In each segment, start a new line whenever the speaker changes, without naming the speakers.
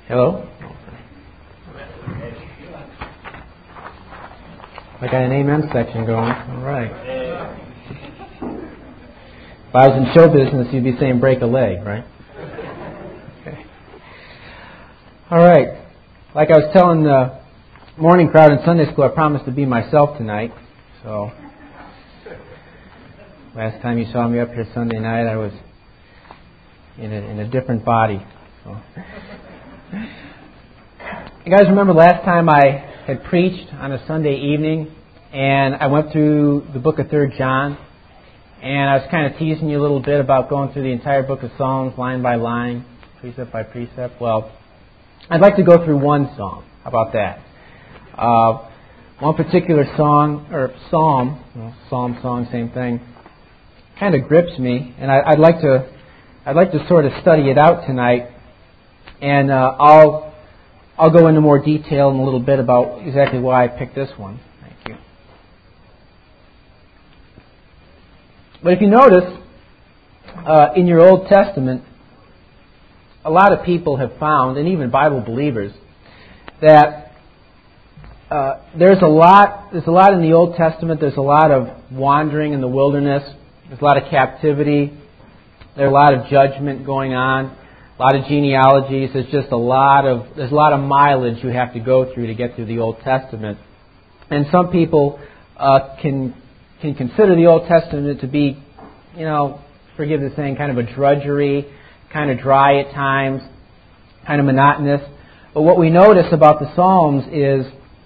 Hello? I got an amen section going. All right. If I was in show business, you'd be saying break a leg, right? Okay. All right. Like I was telling the morning crowd in Sunday school, I promised to be myself tonight. So, last time you saw me up here Sunday night, I was in a different body. So. You guys remember last time I had preached on a Sunday evening, and I went through the book of 3 John, and I was kind of teasing you a little bit about going through the entire book of Psalms, line by line, precept by precept. Well, I'd like to go through one psalm. How about that? One particular song, or psalm, song, same thing, kind of grips me, and I'd like to sort of study it out tonight, and I'll go into more detail in a little bit about exactly why I picked this one. Thank you. But if you notice, in your Old Testament, a lot of people have found, and even Bible believers, that there's a lot in the Old Testament. There's a lot of wandering in the wilderness. There's a lot of captivity. There's a lot of judgment going on. A lot of genealogies. There's a lot of mileage you have to go through to get through the Old Testament. And some people can consider the Old Testament to be, forgive the saying, kind of a drudgery, kind of dry at times, kind of monotonous. But what we notice about the Psalms is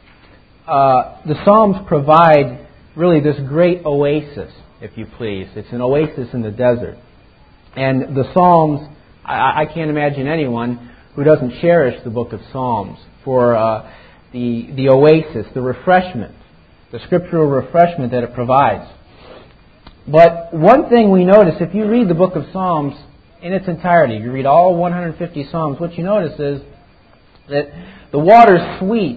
the Psalms provide really this great oasis, if you please. It's an oasis in the desert. And the Psalms, I can't imagine anyone who doesn't cherish the book of Psalms for the oasis, the refreshment, the scriptural refreshment that it provides. But one thing we notice, if you read the book of Psalms in its entirety, you read all 150 Psalms, what you notice is that the water's sweet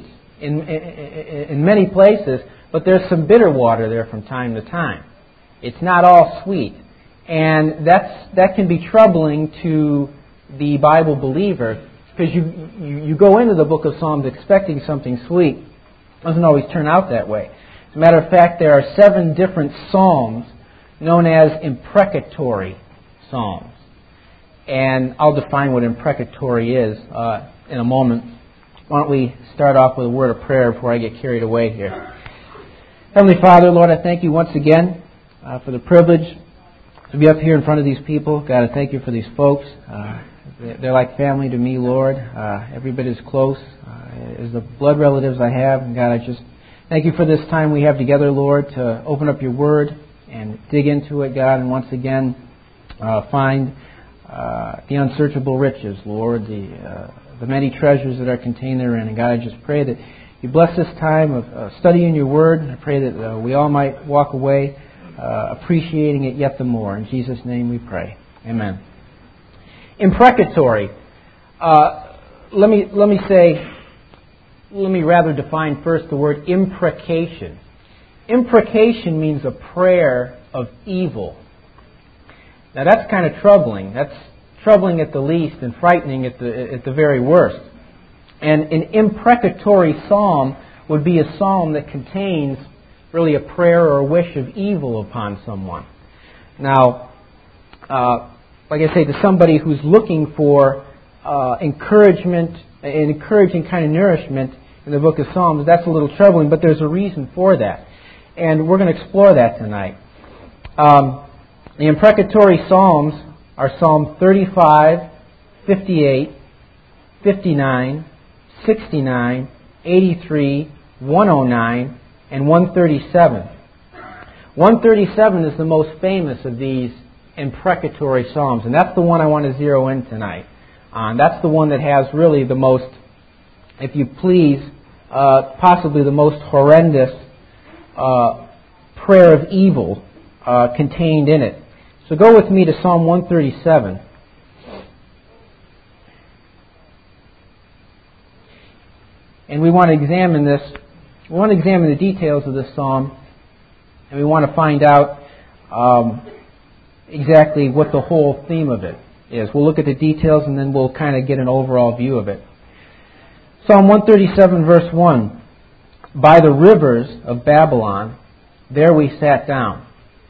in many places, but there's some bitter water there from time to time. It's not all sweet. And that can be troubling to the Bible believer, because you go into the book of Psalms expecting something sweet. It doesn't always turn out that way. As a matter of fact, there are 7 different psalms known as imprecatory psalms. And I'll define what imprecatory is in a moment. Why don't we start off with a word of prayer before I get carried away here. Heavenly Father, Lord, I thank you once again for the privilege to be up here in front of these people. God, I thank you for these folks. They're like family to me, Lord. Every bit as close as the blood relatives I have. And God, I just thank you for this time we have together, Lord, to open up your word and dig into it, God, and once again find the unsearchable riches, Lord, the many treasures that are contained therein. And God, I just pray that you bless this time of studying your word. I pray that we all might walk away appreciating it yet the more. In Jesus' name we pray. Amen. Imprecatory. Let me rather define first the word imprecation. Imprecation means a prayer of evil. Now that's kind of troubling. That's troubling at the least and frightening at the very worst. And an imprecatory psalm would be a psalm that contains really a prayer or a wish of evil upon someone. Now, like I say, to somebody who's looking for encouragement, an encouraging kind of nourishment in the book of Psalms, that's a little troubling, but there's a reason for that. And we're going to explore that tonight. The imprecatory Psalms are Psalm 35, 58, 59, 69, 83, 109, and 137. 137 is the most famous of these imprecatory psalms, and that's the one I want to zero in tonight on. That's the one that has really the most, if you please, possibly the most horrendous prayer of evil contained in it. So go with me to Psalm 137. And we want to examine this. We want to examine the details of this psalm, and we want to find out exactly what the whole theme of it is. We'll look at the details, and then we'll kind of get an overall view of it. Psalm 137, verse 1. By the rivers of Babylon, there we sat down.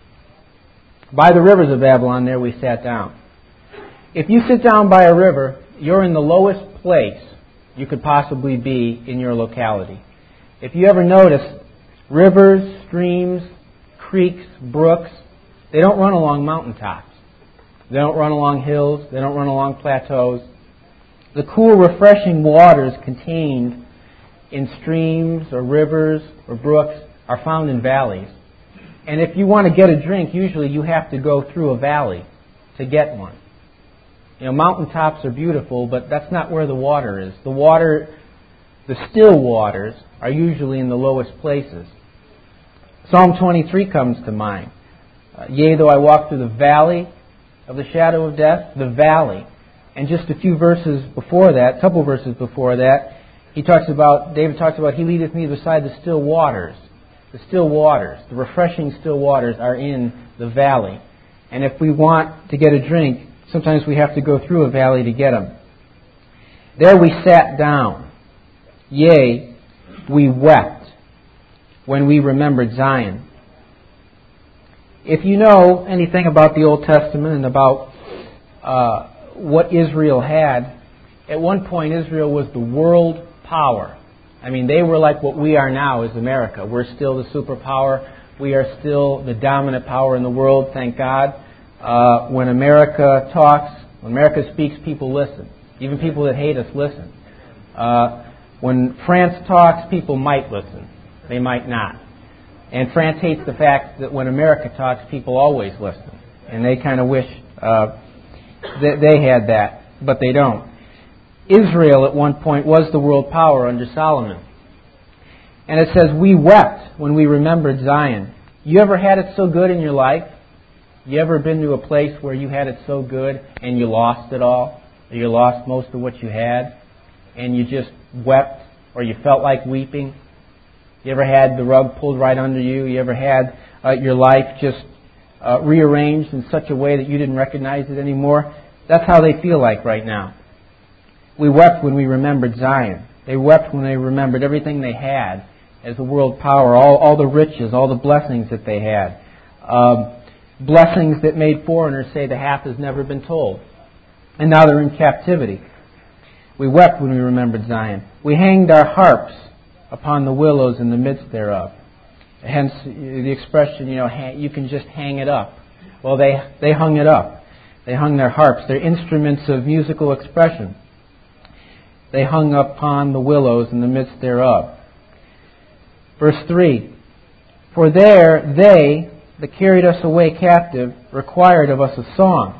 By the rivers of Babylon, there we sat down. If you sit down by a river, you're in the lowest place you could possibly be in your locality. If you ever notice, rivers, streams, creeks, brooks, they don't run along mountaintops. They don't run along hills. They don't run along plateaus. The cool, refreshing waters contained in streams or rivers or brooks are found in valleys. And if you want to get a drink, usually you have to go through a valley to get one. You know, mountaintops are beautiful, but that's not where the water is. The still waters are usually in the lowest places. Psalm 23 comes to mind. Yea, though I walk through the valley of the shadow of death, the valley. And just a few verses before that, a couple verses before that, David talks about, He leadeth me beside the still waters. The still waters, the refreshing still waters are in the valley. And if we want to get a drink, sometimes we have to go through a valley to get them. There we sat down. Yea, we wept when we remembered Zion. If you know anything about the Old Testament and about what Israel had, at one point Israel was the world power. I mean, they were like what we are now as America. We're still the superpower. We are still the dominant power in the world, thank God. When America talks, when America speaks, people listen. Even people that hate us listen. When France talks, people might listen. They might not. And France hates the fact that when America talks, people always listen. And they kind of wish that they had that, but they don't. Israel at one point was the world power under Solomon. And it says, we wept when we remembered Zion. You ever had it so good in your life? You ever been to a place where you had it so good and you lost it all? Or you lost most of what you had and you just wept or you felt like weeping? You ever had the rug pulled right under you? You ever had your life just rearranged in such a way that you didn't recognize it anymore? That's how they feel like right now. We wept when we remembered Zion. They wept when they remembered everything they had as a world power, all the riches, all the blessings that they had. Blessings that made foreigners say the half has never been told. And now they're in captivity. We wept when we remembered Zion. We hanged our harps upon the willows in the midst thereof. Hence the expression, you can just hang it up. Well, they hung it up. They hung their harps, their instruments of musical expression. They hung upon the willows in the midst thereof. Verse 3, for there they that carried us away captive required of us a song.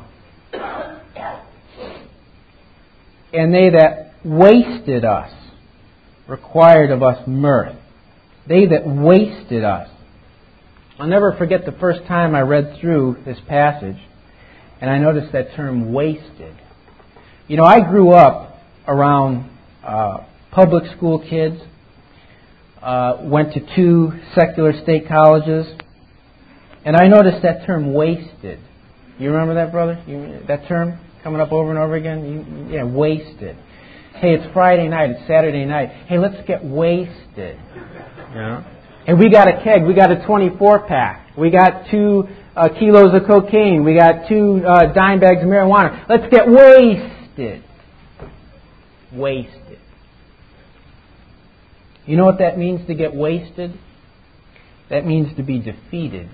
And they that wasted us required of us mirth. They that wasted us. I'll never forget the first time I read through this passage and I noticed that term wasted. I grew up around public school kids, went to 2 secular state colleges, and I noticed that term wasted. You remember that, brother? That term coming up over and over again? Yeah, wasted. Hey, it's Friday night, it's Saturday night. Hey, let's get wasted. And we got a keg, we got a 24-pack, we got 2 kilos of cocaine, we got 2 dime bags of marijuana. Let's get wasted. Wasted. You know what that means to get wasted? That means to be defeated.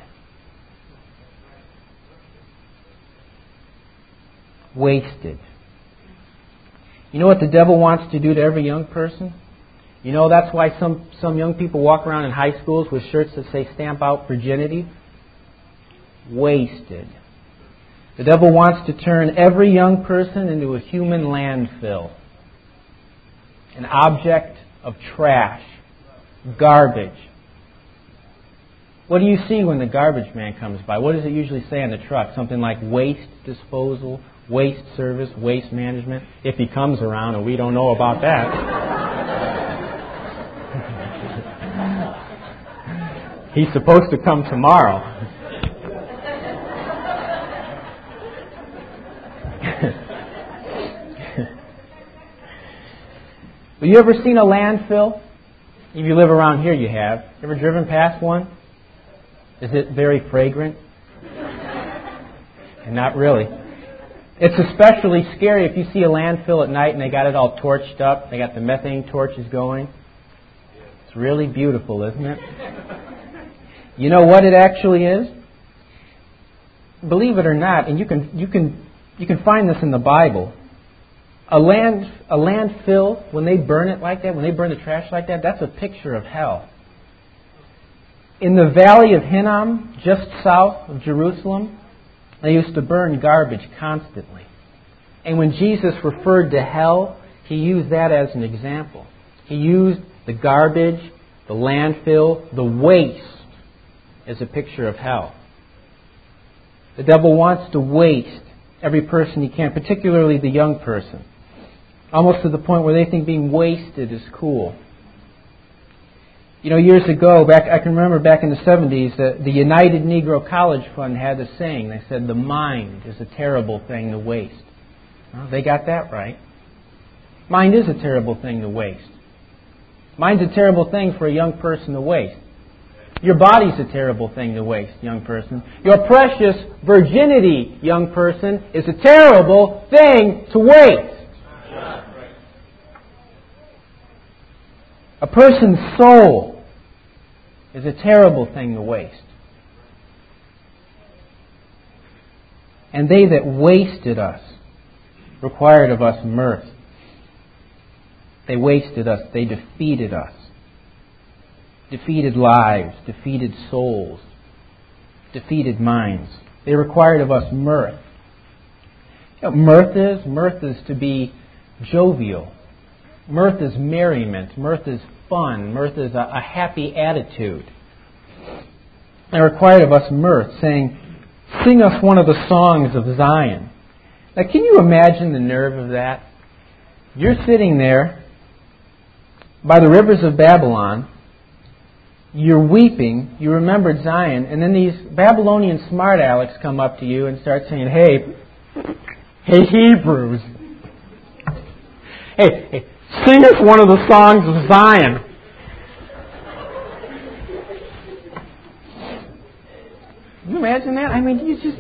Wasted. You know what the devil wants to do to every young person? That's why some young people walk around in high schools with shirts that say stamp out virginity. Wasted. The devil wants to turn every young person into a human landfill. An object of trash. Garbage. What do you see when the garbage man comes by? What does it usually say on the truck? Something like waste disposal, waste service, waste management. If he comes around, and we don't know about that. He's supposed to come tomorrow. Have you ever seen a landfill? If you live around here, you have. Ever driven past one? Is it very fragrant? And not really. It's especially scary if you see a landfill at night and they got it all torched up. They got the methane torches going. It's really beautiful, isn't it? You know what it actually is? Believe it or not, and you can find this in the Bible. A landfill, when they burn it like that, when they burn the trash like that, that's a picture of hell. In the valley of Hinnom, just south of Jerusalem, they used to burn garbage constantly. And when Jesus referred to hell, He used that as an example. He used the garbage, the landfill, the waste as a picture of hell. The devil wants to waste every person he can, particularly the young person. Almost to the point where they think being wasted is cool. You know, years ago, I can remember back in the 70s, the United Negro College Fund had a saying. They said, the mind is a terrible thing to waste. Well, they got that right. Mind is a terrible thing to waste. Mind's a terrible thing for a young person to waste. Your body's a terrible thing to waste, young person. Your precious virginity, young person, is a terrible thing to waste. A person's soul is a terrible thing to waste. And they that wasted us required of us mirth. They wasted us. They defeated us. Defeated lives, defeated souls, defeated minds. They required of us mirth. You know what mirth is? Mirth is to be jovial. Mirth is merriment. Mirth is fun. Mirth is a happy attitude. They required of us mirth, saying, sing us one of the songs of Zion. Now, can you imagine the nerve of that? You're sitting there by the rivers of Babylon. You're weeping, you remembered Zion, and then these Babylonian smart alecks come up to you and start saying, hey Hebrews, hey, sing us one of the songs of Zion. Can you imagine that? I mean, you just,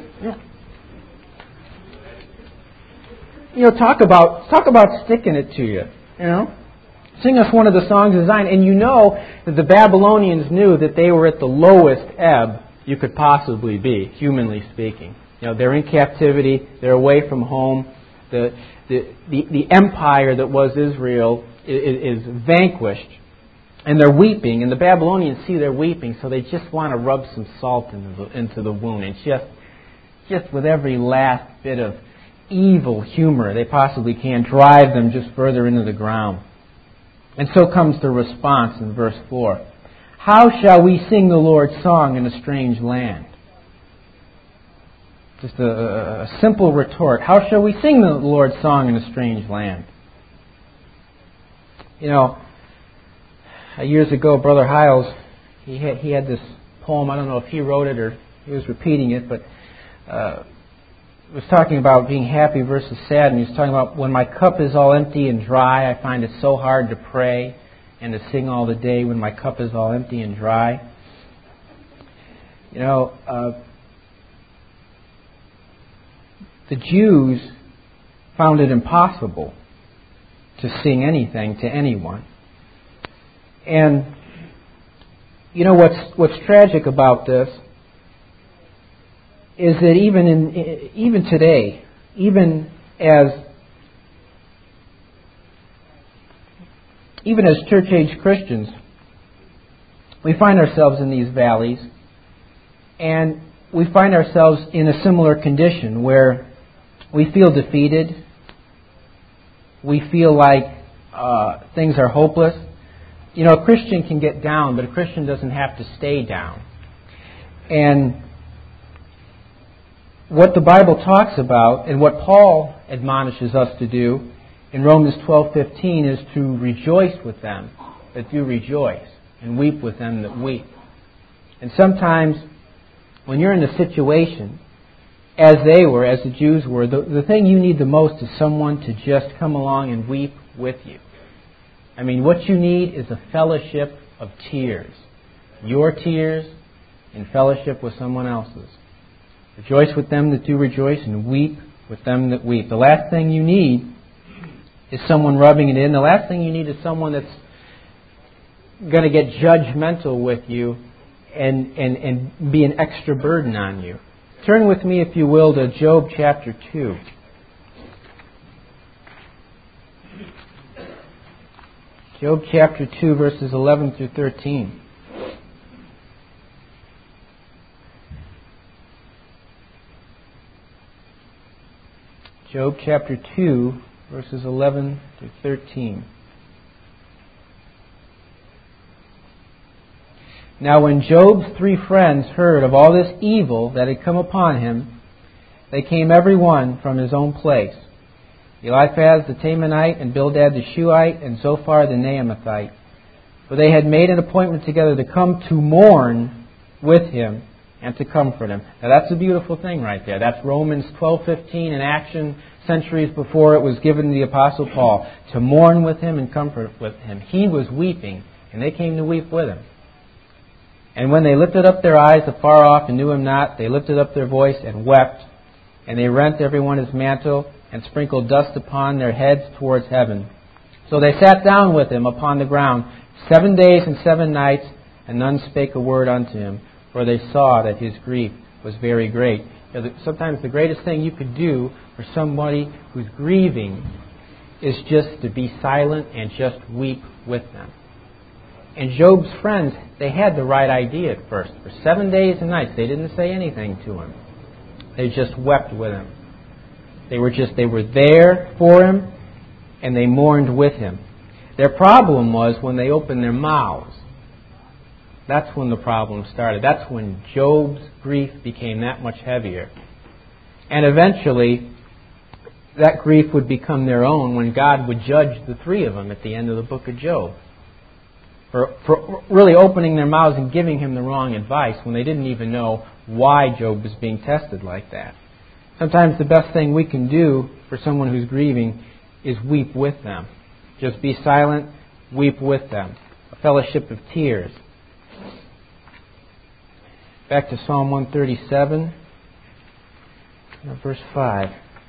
talk about sticking it to you, Sing us one of the songs of Zion. And you know that the Babylonians knew that they were at the lowest ebb you could possibly be, humanly speaking. They're in captivity. They're away from home. The empire that was Israel is vanquished. And they're weeping. And the Babylonians see they're weeping, so they just want to rub some salt into the wound. And just with every last bit of evil humor they possibly can, drive them just further into the ground. And so comes the response in verse 4. How shall we sing the Lord's song in a strange land? Just a simple retort. How shall we sing the Lord's song in a strange land? Years ago, Brother Hiles, he had this poem. I don't know if he wrote it or he was repeating it, but it was talking about being happy versus sad, and he was talking about when my cup is all empty and dry, I find it so hard to pray and to sing all the day when my cup is all empty and dry. The Jews found it impossible to sing anything to anyone. And what's tragic about this is that even today, even as church-age Christians, we find ourselves in these valleys, and we find ourselves in a similar condition where we feel defeated, we feel like things are hopeless. A Christian can get down, but a Christian doesn't have to stay down. And what the Bible talks about, and what Paul admonishes us to do in Romans 12:15, is to rejoice with them that do rejoice, and weep with them that weep. And sometimes, when you're in a situation, as they were, as the Jews were, the thing you need the most is someone to just come along and weep with you. I mean, what you need is a fellowship of tears. Your tears in fellowship with someone else's. Rejoice with them that do rejoice, and weep with them that weep. The last thing you need is someone rubbing it in. The last thing you need is someone that's going to get judgmental with you and be an extra burden on you. Turn with me, if you will, to Job chapter 2. Job chapter 2, verses 11 through 13. Job chapter 2, verses 11 through 13. Now when Job's 3 friends heard of all this evil that had come upon him, they came every one from his own place. Eliphaz the Temanite, and Bildad the Shuhite, and Zophar the Naamathite. For they had made an appointment together to come to mourn with him and to comfort him. Now that's a beautiful thing right there. That's Romans 12:15 in action centuries before it was given to the Apostle Paul. To mourn with him and comfort with him. He was weeping, and they came to weep with him. And when they lifted up their eyes afar off and knew him not, they lifted up their voice and wept. And they rent every one his mantle, and sprinkled dust upon their heads towards heaven. So they sat down with him upon the ground 7 days and 7 nights, and none spake a word unto him, for they saw that his grief was very great. Sometimes the greatest thing you could do for somebody who's grieving is just to be silent and just weep with them. And Job's friends, they had the right idea at first. For 7 days and nights, they didn't say anything to him. They just wept with him. They were there for him, and they mourned with him. Their problem was when they opened their mouths. That's when the problem started. That's when Job's grief became that much heavier. And eventually, that grief would become their own when God would judge the 3 of them at the end of the book of Job. For really opening their mouths and giving him the wrong advice when they didn't even know why Job was being tested like that. Sometimes the best thing we can do for someone who's grieving is weep with them. Just be silent, weep with them. A fellowship of tears. Back to Psalm 137, verse 5.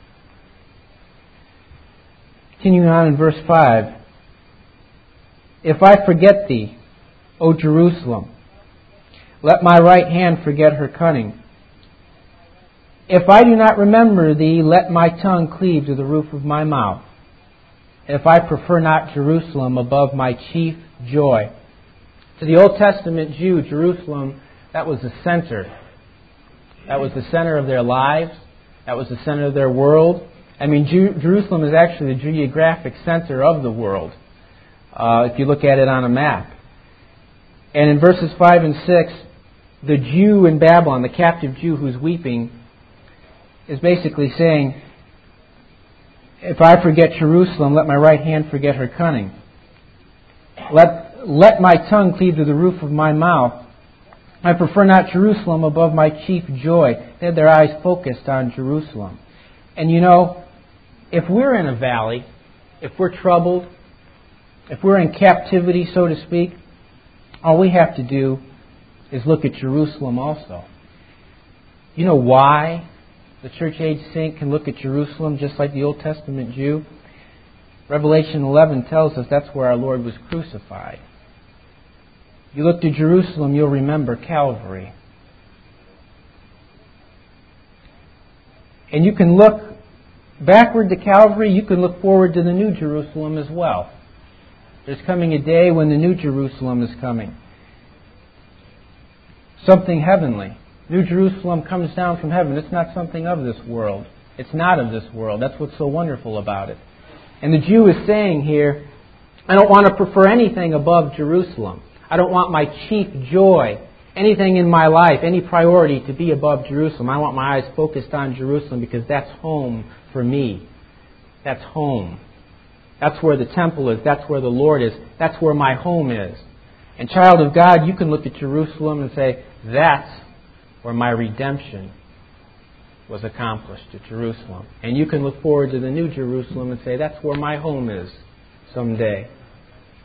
Continuing on in verse 5. If I forget thee, O Jerusalem, let my right hand forget her cunning. If I do not remember thee, let my tongue cleave to the roof of my mouth. If I prefer not Jerusalem above my chief joy. To the Old Testament Jew, Jerusalem, that was the center. That was the center of their lives. That was the center of their world. I mean, Jerusalem is actually the geographic center of the world, if you look at it on a map. And in verses 5 and 6, the Jew in Babylon, the captive Jew who's weeping, is basically saying, if I forget Jerusalem, let my right hand forget her cunning. Let my tongue cleave to the roof of my mouth. I prefer not Jerusalem above my chief joy. They had their eyes focused on Jerusalem. And you know, if we're in a valley, if we're troubled, if we're in captivity, so to speak, all we have to do is look at Jerusalem also. You know why the church age saint can look at Jerusalem just like the Old Testament Jew? Revelation 11 tells us that's where our Lord was crucified. You look to Jerusalem, you'll remember Calvary. And you can look backward to Calvary, you can look forward to the New Jerusalem as well. There's coming a day when the New Jerusalem is coming. Something heavenly. New Jerusalem comes down from heaven. It's not something of this world. It's not of this world. That's what's so wonderful about it. And the Jew is saying here, I don't want to prefer anything above Jerusalem. I don't want my chief joy, anything in my life, any priority to be above Jerusalem. I want my eyes focused on Jerusalem because that's home for me. That's home. That's where the temple is. That's where the Lord is. That's where my home is. And child of God, you can look at Jerusalem and say, that's where my redemption was accomplished, at Jerusalem. And you can look forward to the New Jerusalem and say, that's where my home is someday.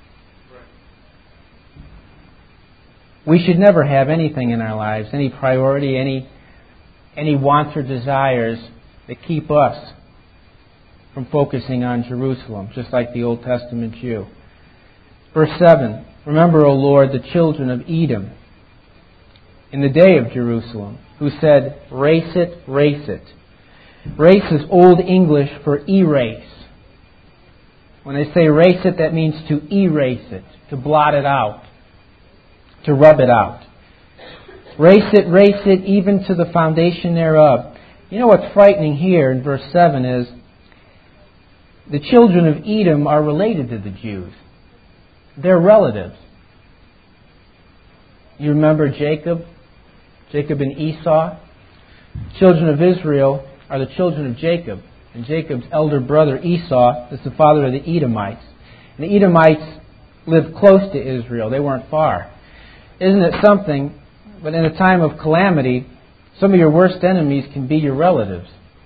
We should never have anything in our lives, any priority, any wants or desires that keep us from focusing on Jerusalem, just like the Old Testament Jew. Verse 7, remember, O Lord, the children of Edom in the day of Jerusalem, who said, race it, race it. Race is Old English for erase. When they say race it, that means to erase it, to blot it out, to rub it out. Race it, even to the foundation thereof. You know what's frightening here in verse 7 is the children of Edom are related to the Jews. They're relatives. You remember Jacob and Esau? Children of Israel are the children of Jacob. And Jacob's elder brother Esau is the father of the Edomites. And the Edomites lived close to Israel. They weren't far. Isn't it something? But in a time of calamity, some of your worst enemies can be your relatives.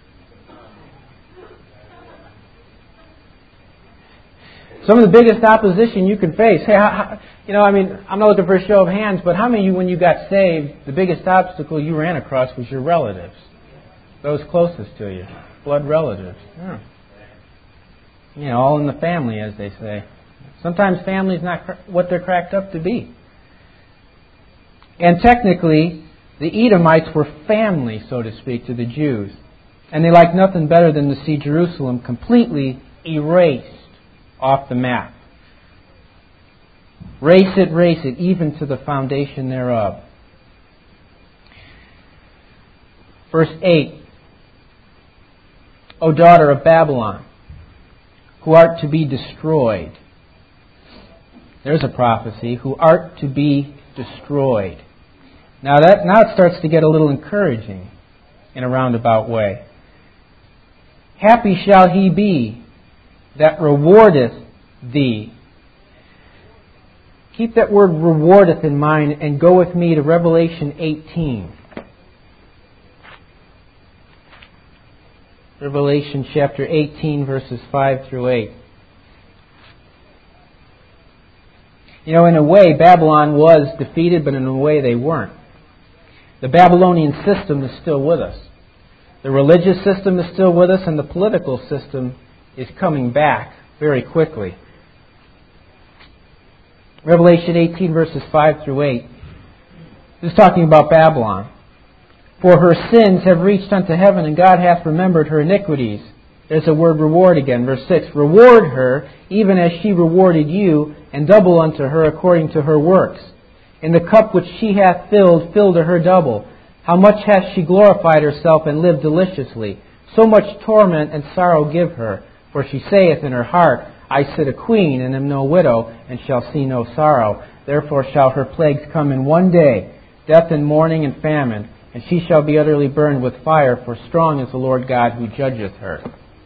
Some of the biggest opposition you can face. Hey, I'm not looking for a show of hands, but how many of you, when you got saved, the biggest obstacle you ran across was your relatives? Those closest to you. Blood relatives. Yeah. All in the family, as they say. Sometimes family's not what they're cracked up to be. And technically, the Edomites were family, so to speak, to the Jews. And they liked nothing better than to see Jerusalem completely erased off the map. Race it, even to the foundation thereof. Verse 8. O daughter of Babylon, who art to be destroyed. There's a prophecy. Who art to be destroyed. Now it starts to get a little encouraging in a roundabout way. Happy shall he be that rewardeth thee. Keep that word rewardeth in mind and go with me to Revelation 18. Revelation chapter 18, verses 5 through 8. In a way, Babylon was defeated, but in a way they weren't. The Babylonian system is still with us. The religious system is still with us, and the political system is coming back very quickly. Revelation 18, verses 5 through 8. This is talking about Babylon. For her sins have reached unto heaven, and God hath remembered her iniquities. There's the word reward again. Verse 6. Reward her, even as she rewarded you, and double unto her according to her works. In the cup which she hath filled, fill to her double. How much hath she glorified herself, and lived deliciously? So much torment and sorrow give her. For she saith in her heart, I sit a queen, and am no widow, and shall see no sorrow. Therefore shall her plagues come in one day, death and mourning and famine. And she shall be utterly burned with fire, for strong is the Lord God who judgeth her.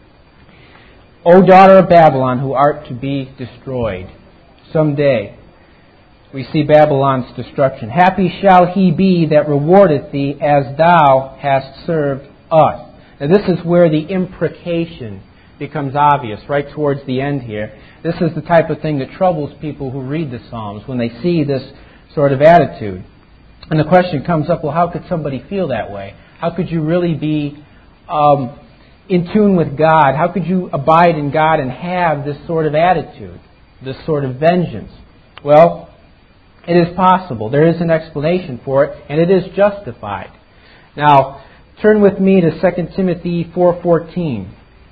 O daughter of Babylon, who art to be destroyed. Someday we see Babylon's destruction. Happy shall he be that rewardeth thee as thou hast served us. Now this is where the imprecation becomes obvious, right towards the end here. This is the type of thing that troubles people who read the Psalms when they see this sort of attitude. And the question comes up, well, how could somebody feel that way? How could you really be in tune with God? How could you abide in God and have this sort of attitude, this sort of vengeance? Well, it is possible. There is an explanation for it, and it is justified. Now, turn with me to 2 Timothy 4:14.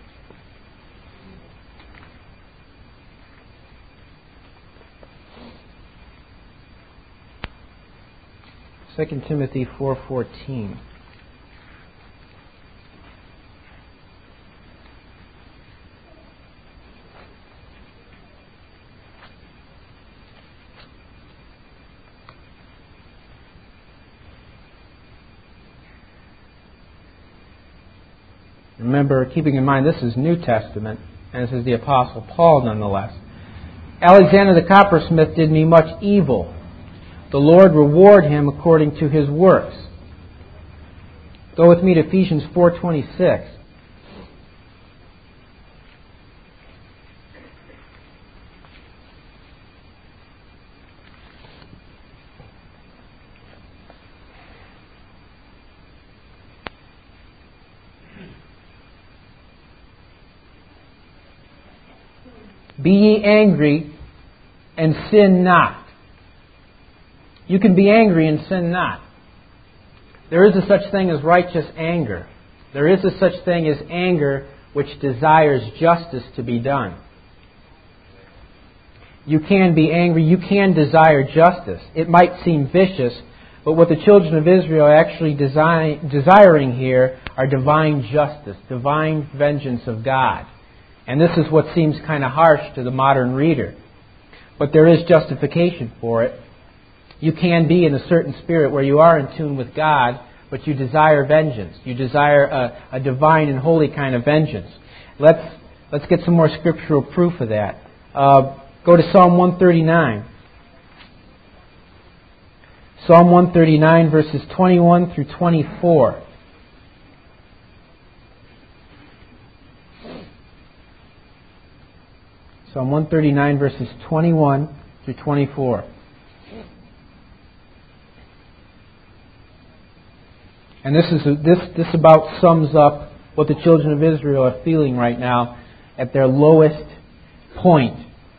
2 Timothy 4:14. Remember, keeping in mind this is New Testament, and this is the Apostle Paul nonetheless. Alexander the coppersmith did me much evil. The Lord reward him according to his works. Go with me to Ephesians 4:26. Be ye angry and sin not. You can be angry and sin not. There is a such thing as righteous anger. There is a such thing as anger which desires justice to be done. You can be angry. You can desire justice. It might seem vicious, but what the children of Israel are actually desiring here are divine justice, divine vengeance of God. And this is what seems kind of harsh to the modern reader. But there is justification for it. You can be in a certain spirit where you are in tune with God, but you desire vengeance. You desire a divine and holy kind of vengeance. Let's get some more scriptural proof of that. Go to Psalm 139. Psalm 139, verses 21 through 24. Psalm 139, verses 21 through 24. And this about sums up what the children of Israel are feeling right now at their lowest point.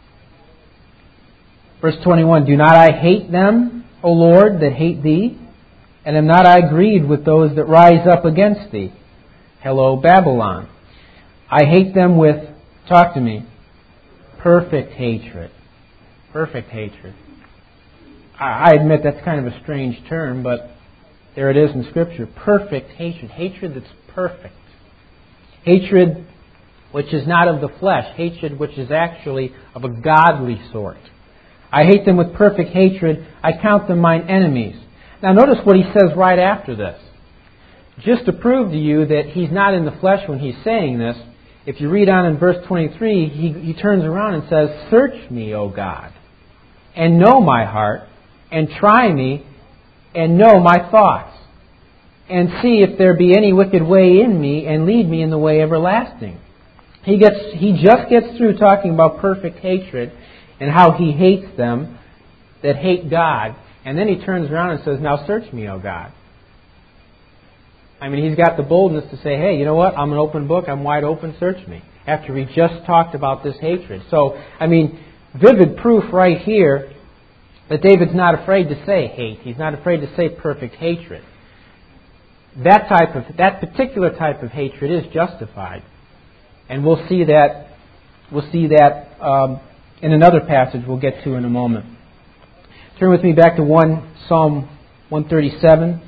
Verse 21, Do not I hate them, O Lord, that hate thee? And am not I grieved with those that rise up against thee? Hello, Babylon. I hate them with, talk to me, perfect hatred. Perfect hatred. I admit that's kind of a strange term, but there it is in Scripture. Perfect hatred. Hatred that's perfect. Hatred which is not of the flesh. Hatred which is actually of a godly sort. I hate them with perfect hatred. I count them mine enemies. Now notice what he says right after this. Just to prove to you that he's not in the flesh when he's saying this, if you read on in verse 23, he turns around and says, Search me, O God, and know my heart, and try me, and know my thoughts, and see if there be any wicked way in me, and lead me in the way everlasting. He just gets through talking about perfect hatred and how he hates them that hate God, and then he turns around and says, Now search me, O God. I mean, he's got the boldness to say, Hey, you know what? I'm an open book. I'm wide open. Search me. After we just talked about this hatred. So, I mean, vivid proof right here that David's not afraid to say hate. He's not afraid to say perfect hatred. That particular type of hatred is justified. And we'll see that in another passage we'll get to in a moment. Turn with me back to Psalm 137.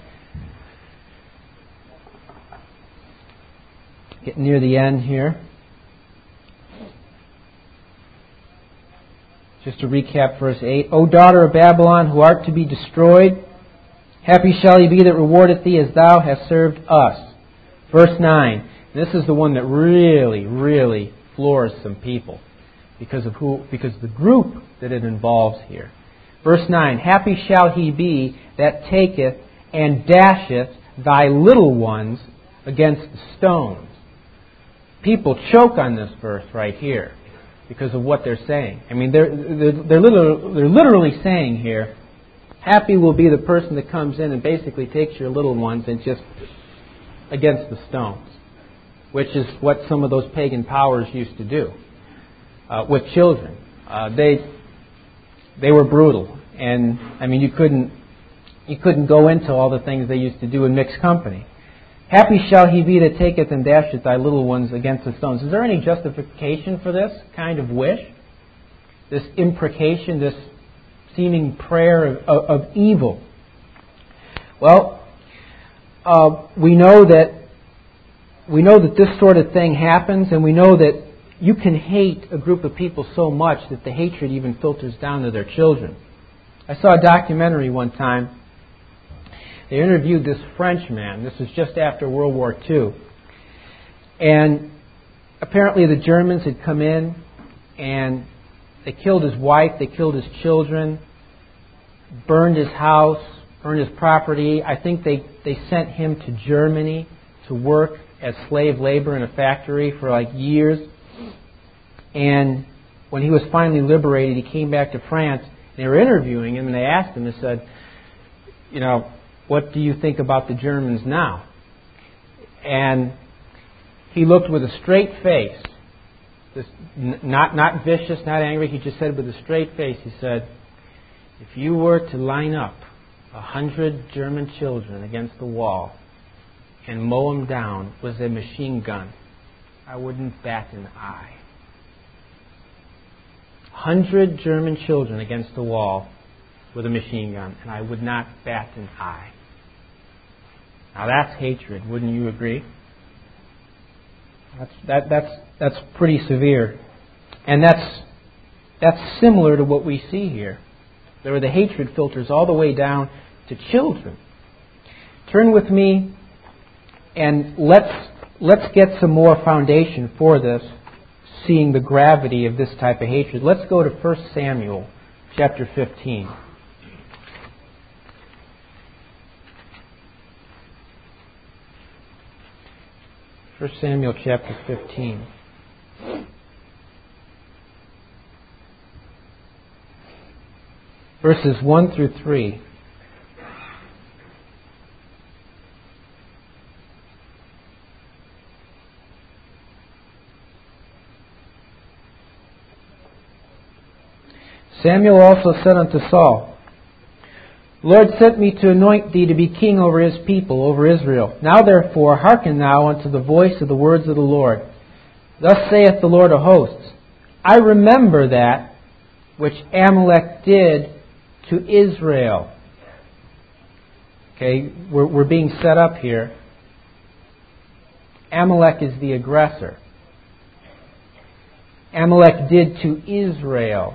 Getting near the end here. Just to recap verse 8. O daughter of Babylon, who art to be destroyed, happy shall ye be that rewardeth thee as thou hast served us. Verse 9. This is the one that really, really floors some people because of the group that it involves here. Verse 9, Happy shall he be that taketh and dasheth thy little ones against the stones. People choke on this verse right here because of what they're saying. I mean, they're literally saying here, happy will be the person that comes in and basically takes your little ones and just against the stones, which is what some of those pagan powers used to do with children. They were brutal, and I mean you couldn't go into all the things they used to do in mixed company. Happy shall he be that taketh and dasheth thy little ones against the stones. Is there any justification for this kind of wish? This imprecation, this seeming prayer of evil? Well, we know that this sort of thing happens, and we know that you can hate a group of people so much that the hatred even filters down to their children. I saw a documentary one time. They interviewed this Frenchman. This was just after World War II. And apparently the Germans had come in and they killed his wife, they killed his children, burned his house, burned his property. I think they sent him to Germany to work as slave labor in a factory for like years. And when he was finally liberated, he came back to France. They were interviewing him and they asked him, they said, you know, what do you think about the Germans now? And he looked with a straight face. Just not vicious, not angry. He just said with a straight face, he said, if you were to line up 100 German children against the wall and mow them down with a machine gun, I wouldn't bat an eye. 100 German children against the wall with a machine gun, and I would not bat an eye. Now that's hatred, wouldn't you agree? That's pretty severe. And that's similar to what we see here. There are the hatred filters all the way down to children. Turn with me and let's get some more foundation for this, seeing the gravity of this type of hatred. Let's go to 1 Samuel chapter 15. First Samuel chapter 15. Verses 1 through 3. Samuel also said unto Saul, the Lord sent me to anoint thee to be king over his people, over Israel. Now therefore hearken thou unto the voice of the words of the Lord. Thus saith the Lord of hosts, I remember that which Amalek did to Israel. Okay, we're being set up here. Amalek is the aggressor. Amalek did to Israel.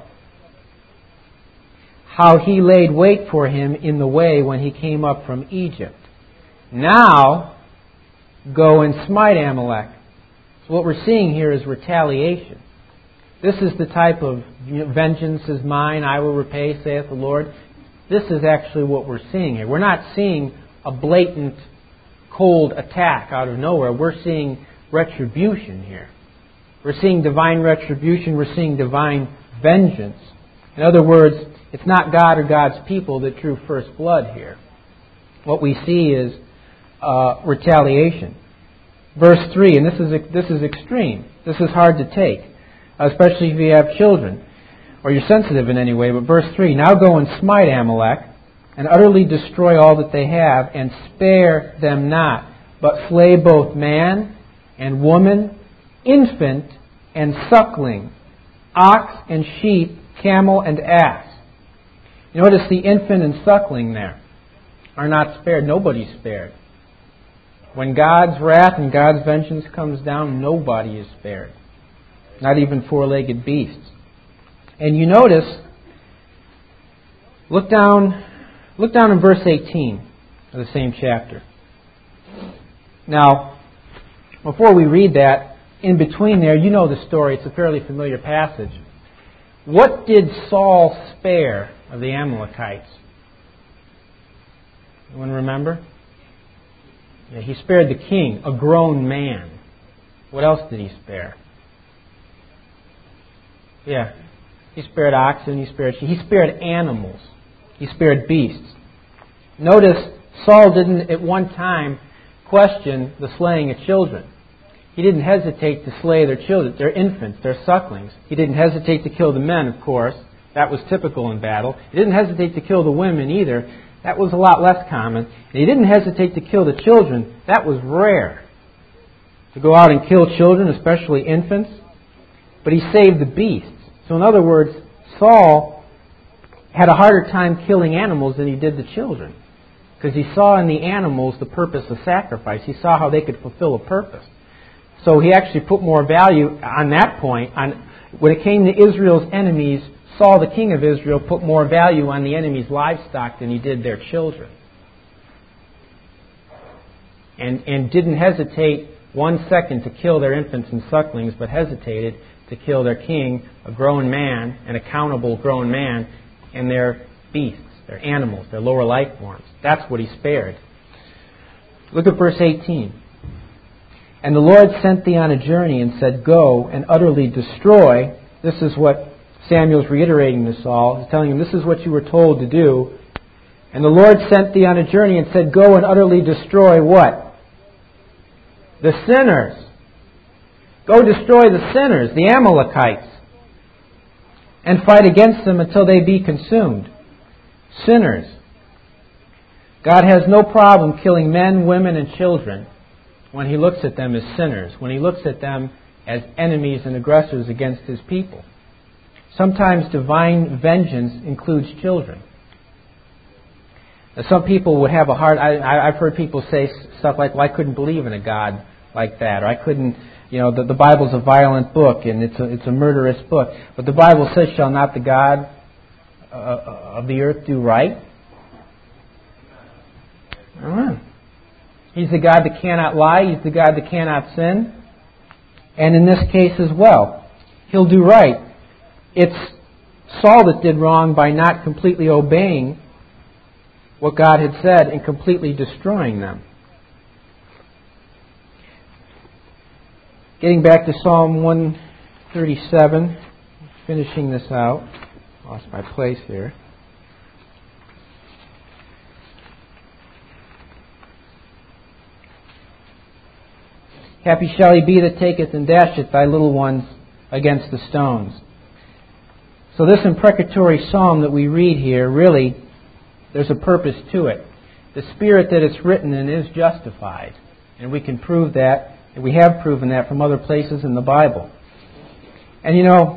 How he laid wait for him in the way when he came up from Egypt. Now, go and smite Amalek. So what we're seeing here is retaliation. This is the type of vengeance is mine, I will repay, saith the Lord. This is actually what we're seeing here. We're not seeing a blatant, cold attack out of nowhere. We're seeing retribution here. We're seeing divine retribution. We're seeing divine vengeance. In other words, it's not God or God's people that drew first blood here. What we see is retaliation. Verse 3, and this is extreme. This is hard to take, especially if you have children or you're sensitive in any way. But verse 3, now go and smite Amalek and utterly destroy all that they have and spare them not, but slay both man and woman, infant and suckling, ox and sheep, camel and ass. You notice the infant and suckling there are not spared. Nobody's spared. When God's wrath and God's vengeance comes down, nobody is spared. Not even four-legged beasts. And you notice, look down in verse 18 of the same chapter. Now, before we read that, in between there, you know the story. It's a fairly familiar passage. What did Saul spare of the Amalekites? Anyone remember? Yeah, he spared the king, a grown man. What else did he spare? Yeah, he spared oxen, he spared animals. He spared beasts. Notice, Saul didn't at one time question the slaying of children. He didn't hesitate to slay their children, their infants, their sucklings. He didn't hesitate to kill the men, of course. That was typical in battle. He didn't hesitate to kill the women either. That was a lot less common. And he didn't hesitate to kill the children. That was rare. To go out and kill children, especially infants. But he saved the beasts. So in other words, Saul had a harder time killing animals than he did the children. Because he saw in the animals the purpose of sacrifice. He saw how they could fulfill a purpose. So he actually put more value on that point. When it came to Israel's enemies, Saul, the king of Israel, put more value on the enemy's livestock than he did their children. And didn't hesitate 1 second to kill their infants and sucklings, but hesitated to kill their king, a grown man, an accountable grown man, and their beasts, their animals, their lower life forms. That's what he spared. Look at verse 18. And the Lord sent thee on a journey and said, go and utterly destroy. This is what Samuel's reiterating to Saul. He's telling him, this is what you were told to do. And the Lord sent thee on a journey and said, go and utterly destroy what? The sinners. Go destroy the sinners, the Amalekites, and fight against them until they be consumed. Sinners. God has no problem killing men, women, and children when He looks at them as sinners, when He looks at them as enemies and aggressors against His people. Sometimes divine vengeance includes children. Now, some people would have a hard... I've heard people say stuff like, well, I couldn't believe in a God like that, or I couldn't... the Bible's a violent book, and it's a murderous book. But the Bible says, shall not the God of the earth do right? He's the God that cannot lie. He's the God that cannot sin. And in this case as well, He'll do right. It's Saul that did wrong by not completely obeying what God had said and completely destroying them. Getting back to Psalm 137, finishing this out. Lost my place here. Happy shall he be that taketh and dasheth thy little ones against the stones. So this imprecatory psalm that we read here, really, there's a purpose to it. The spirit that it's written in is justified. And we can prove that, and we have proven that from other places in the Bible. And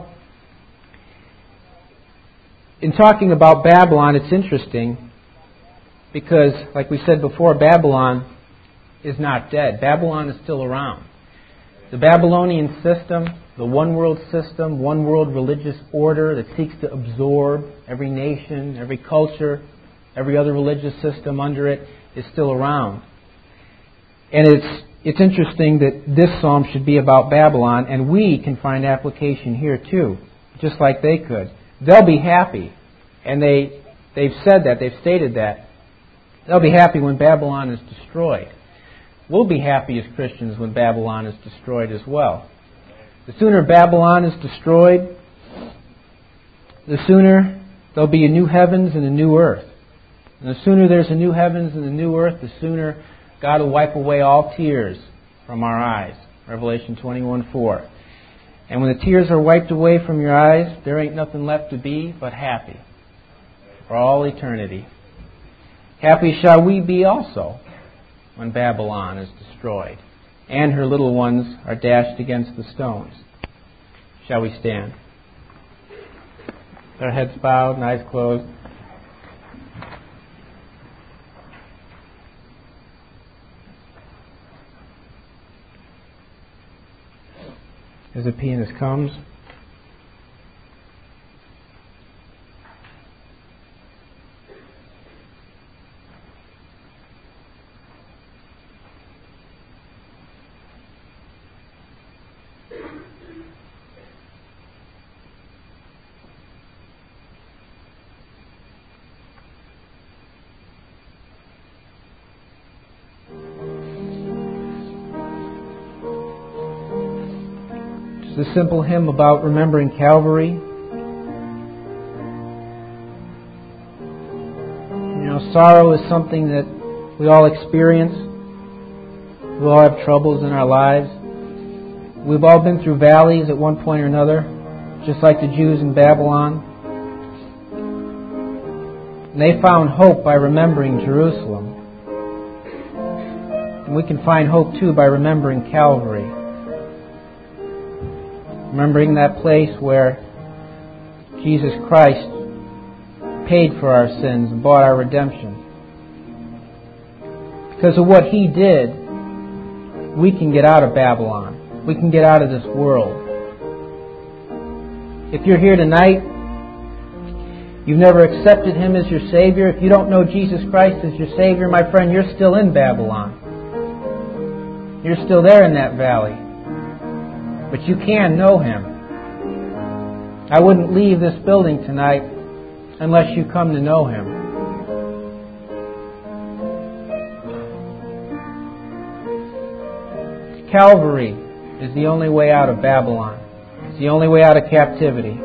in talking about Babylon, it's interesting because, like we said before, Babylon is not dead. Babylon is still around. The Babylonian system, the one world system, one world religious order that seeks to absorb every nation, every culture, every other religious system under it, is still around. And it's interesting that this psalm should be about Babylon, and we can find application here too, just like they could. They'll be happy, and they've said that, they've stated that. They'll be happy when Babylon is destroyed. We'll be happy as Christians when Babylon is destroyed as well. The sooner Babylon is destroyed, the sooner there'll be a new heavens and a new earth. And the sooner there's a new heavens and a new earth, the sooner God will wipe away all tears from our eyes. Revelation 21:4. And when the tears are wiped away from your eyes, there ain't nothing left to be but happy for all eternity. Happy shall we be also when Babylon is destroyed and her little ones are dashed against the stones. Shall we stand? With our heads bowed and eyes closed. As the pianist comes, the simple hymn about remembering Calvary. Sorrow is something that we all experience. We all have troubles in our lives. We've all been through valleys at one point or another, just like the Jews in Babylon. And they found hope by remembering Jerusalem. And we can find hope too by remembering Calvary. Remembering that place where Jesus Christ paid for our sins and bought our redemption. Because of what He did, we can get out of Babylon. We can get out of this world. If you're here tonight, you've never accepted Him as your Savior, if you don't know Jesus Christ as your Savior, my friend, you're still in Babylon. You're still there in that valley. But you can know Him. I wouldn't leave this building tonight unless you come to know Him. Calvary is the only way out of Babylon. It's the only way out of captivity.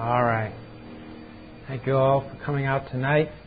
All right. Thank you all for coming out tonight.